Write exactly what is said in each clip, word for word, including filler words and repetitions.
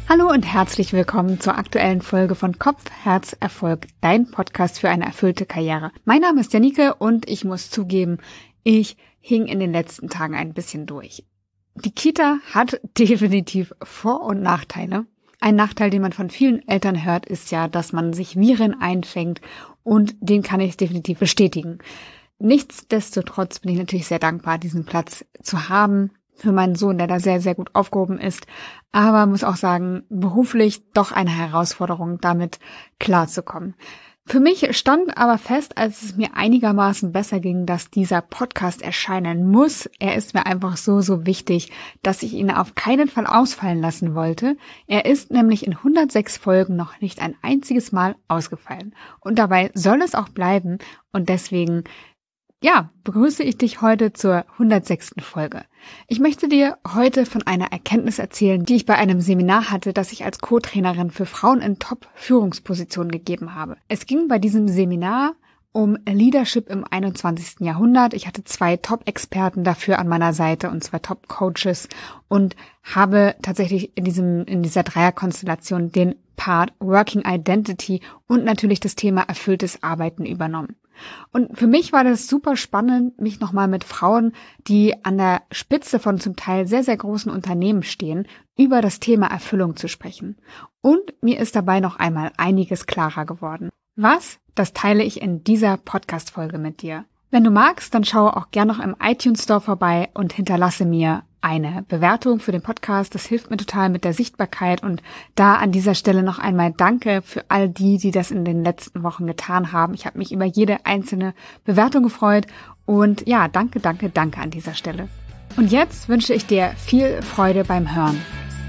Hallo und herzlich willkommen zur aktuellen Folge von Kopf, Herz, Erfolg, dein Podcast für eine erfüllte Karriere. Mein Name ist Janike und ich muss zugeben, ich hing in den letzten Tagen ein bisschen durch. Die Kita hat definitiv Vor- und Nachteile. Ein Nachteil, den man von vielen Eltern hört, ist ja, dass man sich Viren einfängt und den kann ich definitiv bestätigen. Nichtsdestotrotz bin ich natürlich sehr dankbar, diesen Platz zu haben für meinen Sohn, der da sehr, sehr gut aufgehoben ist. Aber muss auch sagen, beruflich doch eine Herausforderung, damit klarzukommen. Für mich stand aber fest, als es mir einigermaßen besser ging, dass dieser Podcast erscheinen muss. Er ist mir einfach so, so wichtig, dass ich ihn auf keinen Fall ausfallen lassen wollte. Er ist nämlich in hundertsechs Folgen noch nicht ein einziges Mal ausgefallen. Und dabei soll es auch bleiben. Und deswegen Ja, begrüße ich dich heute zur hundertsechsten Folge. Ich möchte dir heute von einer Erkenntnis erzählen, die ich bei einem Seminar hatte, das ich als Co-Trainerin für Frauen in Top-Führungspositionen gegeben habe. Es ging bei diesem Seminar um Leadership im einundzwanzigsten Jahrhundert. Ich hatte zwei Top-Experten dafür an meiner Seite und zwei Top-Coaches und habe tatsächlich in diesem in dieser Dreierkonstellation den Part Working Identity und natürlich das Thema erfülltes Arbeiten übernommen. Und für mich war das super spannend, mich nochmal mit Frauen, die an der Spitze von zum Teil sehr, sehr großen Unternehmen stehen, über das Thema Erfüllung zu sprechen. Und mir ist dabei noch einmal einiges klarer geworden. Was? Das teile ich in dieser Podcast-Folge mit dir. Wenn du magst, dann schaue auch gern noch im iTunes Store vorbei und hinterlasse mir eine Bewertung für den Podcast. Das hilft mir total mit der Sichtbarkeit und da an dieser Stelle noch einmal Danke für all die, die das in den letzten Wochen getan haben. Ich habe mich über jede einzelne Bewertung gefreut und ja, danke, danke, danke an dieser Stelle. Und jetzt wünsche ich dir viel Freude beim Hören.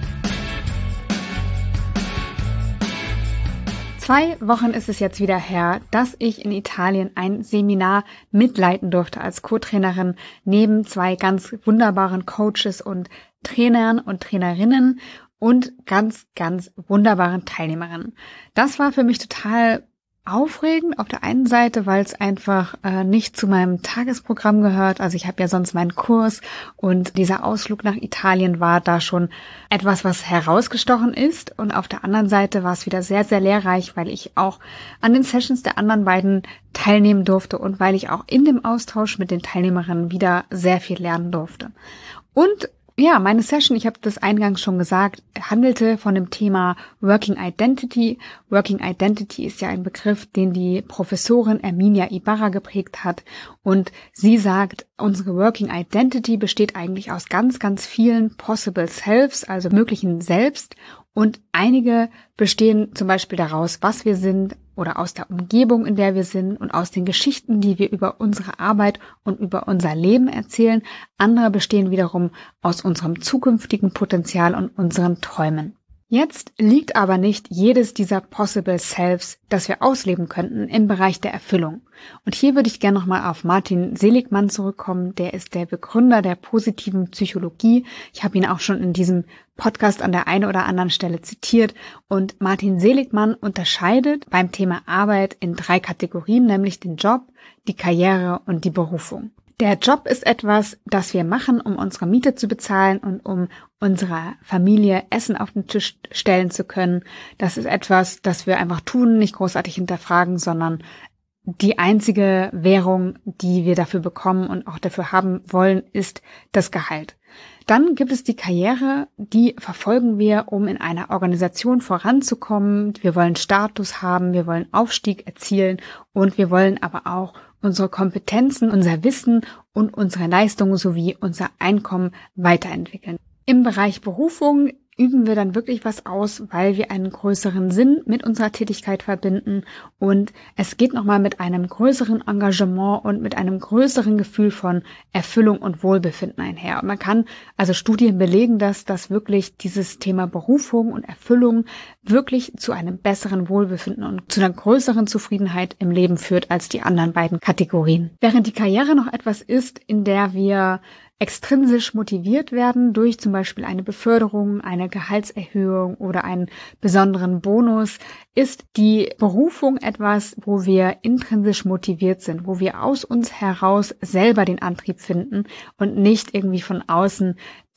Zwei Wochen ist es jetzt wieder her, dass ich in Italien ein Seminar mitleiten durfte als Co-Trainerin neben zwei ganz wunderbaren Coaches und Trainern und Trainerinnen und ganz, ganz wunderbaren Teilnehmerinnen. Das war für mich total aufregend auf der einen Seite, weil es einfach äh, nicht zu meinem Tagesprogramm gehört. Also ich habe ja sonst meinen Kurs und dieser Ausflug nach Italien war da schon etwas, was herausgestochen ist. Und auf der anderen Seite war es wieder sehr, sehr lehrreich, weil ich auch an den Sessions der anderen beiden teilnehmen durfte und weil ich auch in dem Austausch mit den Teilnehmerinnen wieder sehr viel lernen durfte. Und ja, meine Session, ich habe das eingangs schon gesagt, handelte von dem Thema Working Identity. Working Identity ist ja ein Begriff, den die Professorin Erminia Ibarra geprägt hat. Und sie sagt, unsere Working Identity besteht eigentlich aus ganz, ganz vielen Possible Selves, also möglichen Selbst. Und einige bestehen zum Beispiel daraus, was wir sind oder aus der Umgebung, in der wir sind und aus den Geschichten, die wir über unsere Arbeit und über unser Leben erzählen. Andere bestehen wiederum aus unserem zukünftigen Potenzial und unseren Träumen. Jetzt liegt aber nicht jedes dieser Possible Selves, das wir ausleben könnten, im Bereich der Erfüllung. Und hier würde ich gerne nochmal auf Martin Seligman zurückkommen. Der ist der Begründer der positiven Psychologie. Ich habe ihn auch schon in diesem Podcast an der einen oder anderen Stelle zitiert. Und Martin Seligman unterscheidet beim Thema Arbeit in drei Kategorien, nämlich den Job, die Karriere und die Berufung. Der Job ist etwas, das wir machen, um unsere Miete zu bezahlen und um unserer Familie Essen auf den Tisch stellen zu können. Das ist etwas, das wir einfach tun, nicht großartig hinterfragen, sondern die einzige Währung, die wir dafür bekommen und auch dafür haben wollen, ist das Gehalt. Dann gibt es die Karriere, die verfolgen wir, um in einer Organisation voranzukommen. Wir wollen Status haben, wir wollen Aufstieg erzielen und wir wollen aber auch unsere Kompetenzen, unser Wissen und unsere Leistungen sowie unser Einkommen weiterentwickeln. Im Bereich Berufung üben wir dann wirklich was aus, weil wir einen größeren Sinn mit unserer Tätigkeit verbinden und es geht nochmal mit einem größeren Engagement und mit einem größeren Gefühl von Erfüllung und Wohlbefinden einher. Und man kann, also Studien belegen das, dass wirklich dieses Thema Berufung und Erfüllung wirklich zu einem besseren Wohlbefinden und zu einer größeren Zufriedenheit im Leben führt als die anderen beiden Kategorien. Während die Karriere noch etwas ist, in der wir extrinsisch motiviert werden durch zum Beispiel eine Beförderung, eine Gehaltserhöhung oder einen besonderen Bonus, ist die Berufung etwas, wo wir intrinsisch motiviert sind, wo wir aus uns heraus selber den Antrieb finden und nicht irgendwie von außen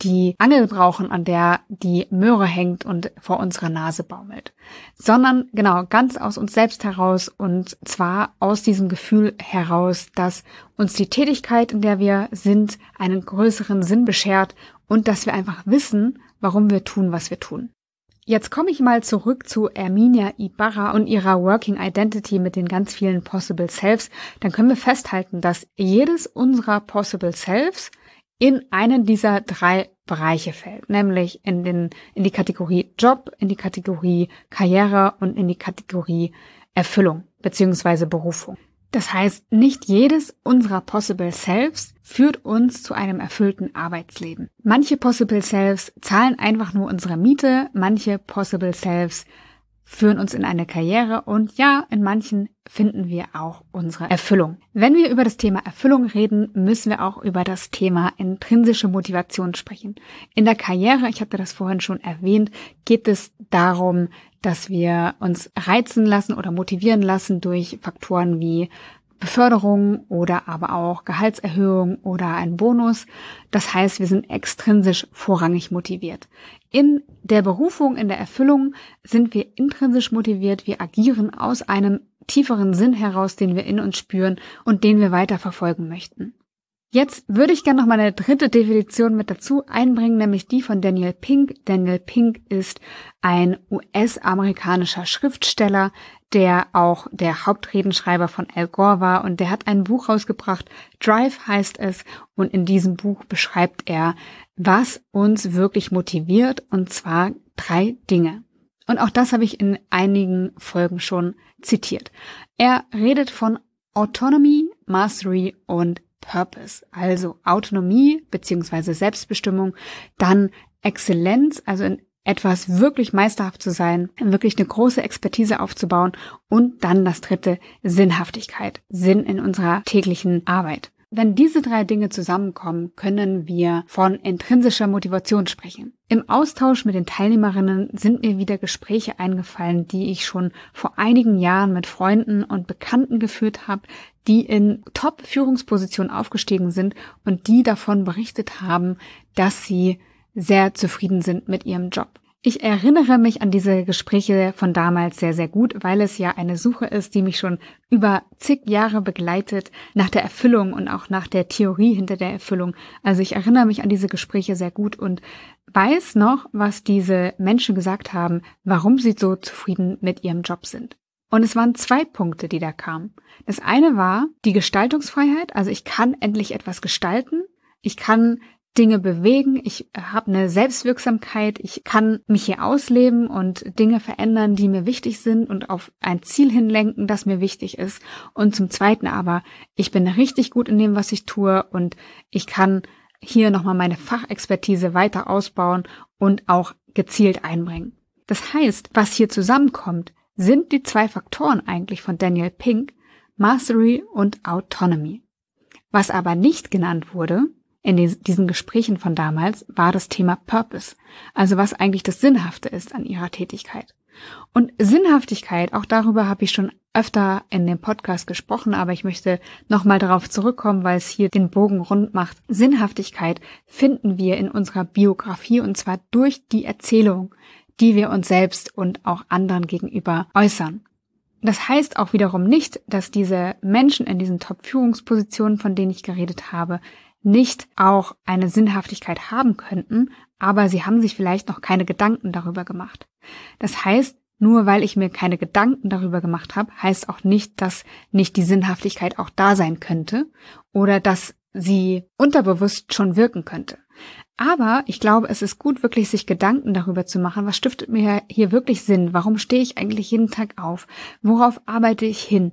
die Angel brauchen, an der die Möhre hängt und vor unserer Nase baumelt, sondern genau ganz aus uns selbst heraus, und zwar aus diesem Gefühl heraus, dass uns die Tätigkeit, in der wir sind, einen größeren Sinn beschert und dass wir einfach wissen, warum wir tun, was wir tun. Jetzt komme ich mal zurück zu Erminia Ibarra und ihrer Working Identity mit den ganz vielen Possible Selves. Dann können wir festhalten, dass jedes unserer Possible Selves in einen dieser drei Bereiche fällt, nämlich in den in die Kategorie Job, in die Kategorie Karriere und in die Kategorie Erfüllung bzw. Berufung. Das heißt, nicht jedes unserer Possible Selves führt uns zu einem erfüllten Arbeitsleben. Manche Possible Selves zahlen einfach nur unsere Miete, manche Possible Selves führen uns in eine Karriere und ja, in manchen finden wir auch unsere Erfüllung. Wenn wir über das Thema Erfüllung reden, müssen wir auch über das Thema intrinsische Motivation sprechen. In der Karriere, ich hatte das vorhin schon erwähnt, geht es darum, dass wir uns reizen lassen oder motivieren lassen durch Faktoren wie Beförderung oder aber auch Gehaltserhöhung oder ein Bonus. Das heißt, wir sind extrinsisch vorrangig motiviert. In der Berufung, in der Erfüllung sind wir intrinsisch motiviert. Wir agieren aus einem tieferen Sinn heraus, den wir in uns spüren und den wir weiter verfolgen möchten. Jetzt würde ich gerne noch mal eine dritte Definition mit dazu einbringen, nämlich die von Daniel Pink. Daniel Pink ist ein U S-amerikanischer Schriftsteller, der auch der Hauptredenschreiber von Al Gore war, und der hat ein Buch rausgebracht, Drive heißt es, und in diesem Buch beschreibt er, was uns wirklich motiviert, und zwar drei Dinge. Und auch das habe ich in einigen Folgen schon zitiert. Er redet von Autonomy, Mastery und Purpose, also Autonomie bzw. Selbstbestimmung, dann Exzellenz, also in etwas wirklich meisterhaft zu sein, wirklich eine große Expertise aufzubauen, und dann das dritte, Sinnhaftigkeit, Sinn in unserer täglichen Arbeit. Wenn diese drei Dinge zusammenkommen, können wir von intrinsischer Motivation sprechen. Im Austausch mit den Teilnehmerinnen sind mir wieder Gespräche eingefallen, die ich schon vor einigen Jahren mit Freunden und Bekannten geführt habe, die in Top-Führungspositionen aufgestiegen sind und die davon berichtet haben, dass sie sehr zufrieden sind mit ihrem Job. Ich erinnere mich an diese Gespräche von damals sehr, sehr gut, weil es ja eine Suche ist, die mich schon über zig Jahre begleitet, nach der Erfüllung und auch nach der Theorie hinter der Erfüllung. Also ich erinnere mich an diese Gespräche sehr gut und weiß noch, was diese Menschen gesagt haben, warum sie so zufrieden mit ihrem Job sind. Und es waren zwei Punkte, die da kamen. Das eine war die Gestaltungsfreiheit, also ich kann endlich etwas gestalten, ich kann Dinge bewegen, ich habe eine Selbstwirksamkeit, ich kann mich hier ausleben und Dinge verändern, die mir wichtig sind und auf ein Ziel hinlenken, das mir wichtig ist. Und zum Zweiten aber, ich bin richtig gut in dem, was ich tue, und ich kann hier nochmal meine Fachexpertise weiter ausbauen und auch gezielt einbringen. Das heißt, was hier zusammenkommt, sind die zwei Faktoren eigentlich von Daniel Pink, Mastery und Autonomy. Was aber nicht genannt wurde in diesen Gesprächen von damals, war das Thema Purpose, also was eigentlich das Sinnhafte ist an ihrer Tätigkeit. Und Sinnhaftigkeit, auch darüber habe ich schon öfter in dem Podcast gesprochen, aber ich möchte nochmal darauf zurückkommen, weil es hier den Bogen rund macht. Sinnhaftigkeit finden wir in unserer Biografie, und zwar durch die Erzählung, die wir uns selbst und auch anderen gegenüber äußern. Das heißt auch wiederum nicht, dass diese Menschen in diesen Top-Führungspositionen, von denen ich geredet habe, nicht auch eine Sinnhaftigkeit haben könnten, aber sie haben sich vielleicht noch keine Gedanken darüber gemacht. Das heißt, nur weil ich mir keine Gedanken darüber gemacht habe, heißt auch nicht, dass nicht die Sinnhaftigkeit auch da sein könnte oder dass sie unterbewusst schon wirken könnte. Aber ich glaube, es ist gut, wirklich sich Gedanken darüber zu machen, was stiftet mir hier wirklich Sinn? Warum stehe ich eigentlich jeden Tag auf? Worauf arbeite ich hin?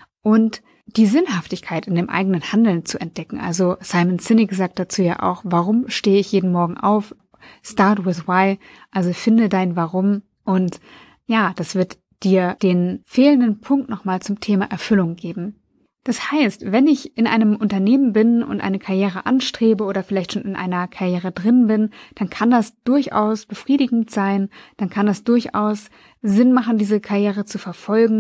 Und die Sinnhaftigkeit in dem eigenen Handeln zu entdecken. Also Simon Sinek sagt dazu ja auch, warum stehe ich jeden Morgen auf? Start with why, also finde dein Warum, und ja, das wird dir den fehlenden Punkt nochmal zum Thema Erfüllung geben. Das heißt, wenn ich in einem Unternehmen bin und eine Karriere anstrebe oder vielleicht schon in einer Karriere drin bin, dann kann das durchaus befriedigend sein, dann kann das durchaus Sinn machen, diese Karriere zu verfolgen.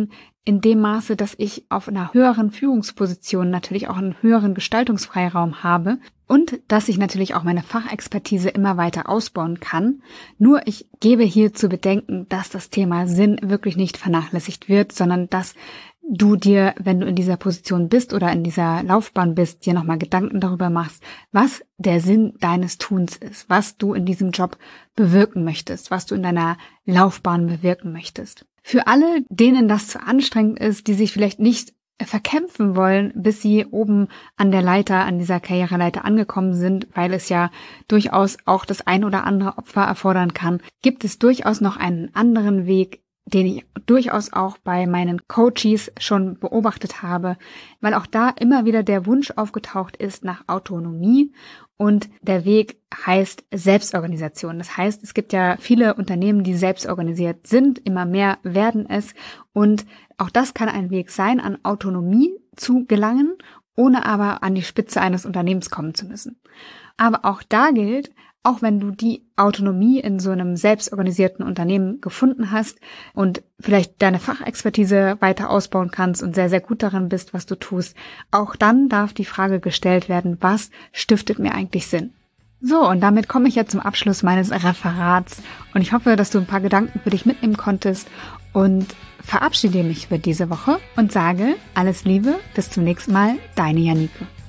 in dem Maße, dass ich auf einer höheren Führungsposition natürlich auch einen höheren Gestaltungsfreiraum habe und dass ich natürlich auch meine Fachexpertise immer weiter ausbauen kann. Nur ich gebe hier zu bedenken, dass das Thema Sinn wirklich nicht vernachlässigt wird, sondern dass du dir, wenn du in dieser Position bist oder in dieser Laufbahn bist, dir nochmal Gedanken darüber machst, was der Sinn deines Tuns ist, was du in diesem Job bewirken möchtest, was du in deiner Laufbahn bewirken möchtest. Für alle, denen das zu anstrengend ist, die sich vielleicht nicht verkämpfen wollen, bis sie oben an der Leiter, an dieser Karriereleiter angekommen sind, weil es ja durchaus auch das ein oder andere Opfer erfordern kann, gibt es durchaus noch einen anderen Weg, den ich durchaus auch bei meinen Coaches schon beobachtet habe, weil auch da immer wieder der Wunsch aufgetaucht ist nach Autonomie und der Weg heißt Selbstorganisation. Das heißt, es gibt ja viele Unternehmen, die selbstorganisiert sind, immer mehr werden es und auch das kann ein Weg sein, an Autonomie zu gelangen, ohne aber an die Spitze eines Unternehmens kommen zu müssen. Aber auch da gilt, auch wenn du die Autonomie in so einem selbstorganisierten Unternehmen gefunden hast und vielleicht deine Fachexpertise weiter ausbauen kannst und sehr, sehr gut darin bist, was du tust, auch dann darf die Frage gestellt werden, was stiftet mir eigentlich Sinn? So, und damit komme ich jetzt zum Abschluss meines Referats und ich hoffe, dass du ein paar Gedanken für dich mitnehmen konntest und verabschiede mich für diese Woche und sage alles Liebe, bis zum nächsten Mal, deine Janike.